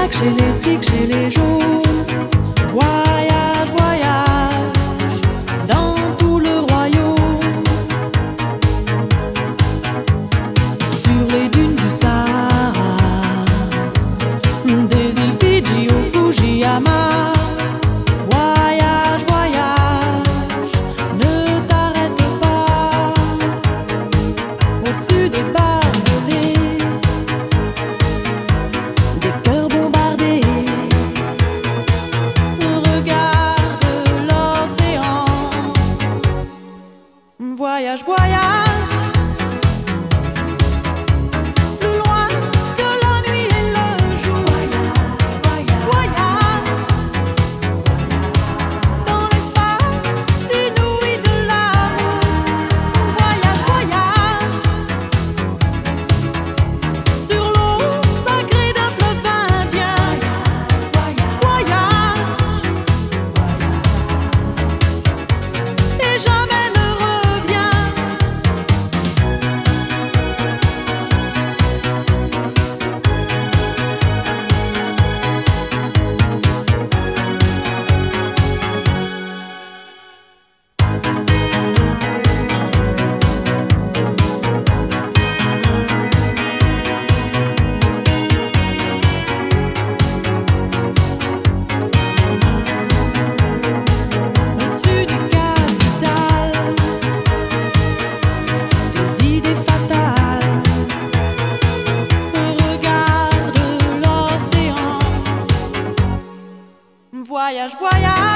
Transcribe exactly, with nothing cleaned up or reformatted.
blacks, chez les sikhs, chez les jaunes. Voyage, voyage dans tout le royaume. Sur les dunes du Sahara, des îles Fidji au Fujiyama. Voyage, voyage, ne t'arrête pas. Au-dessus des barbelés, des cœurs bombardés. Regarde l'océan. Voyage, voyage, plus loin que la nuit et le jour. Voyage, dans l'espace inouï de l'amour. Voyage, voyage, sur l'eau sacrée d'un fleuve indien. Voyage, et jamais ne reviens. Au-dessus du capital, des idées fatales. Regarde l'océan. Voyage, voyage.